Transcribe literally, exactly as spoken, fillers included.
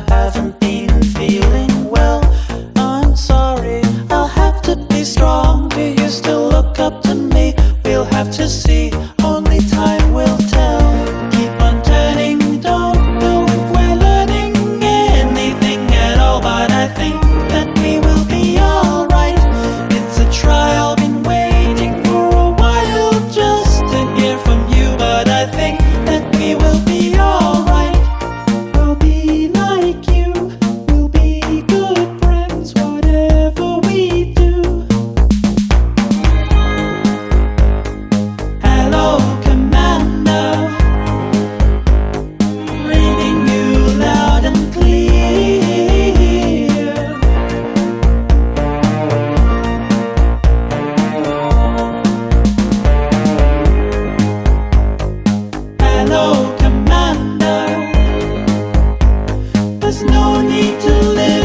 haven't been feeling well. I'm sorry, I'll have to be strong. Do you still look up to me? We'll have to see, only time will tell. Keep on turning, don't know if we're learning anything at all, but I think that we will be alright. It's a trial, been waiting for a while just to hear from you, but I think that we will be alright. We'll be like you, we'll be good friends, whatever we do. Hello, Commander, reading you loud and clear. Hello, Commander, there's no need to live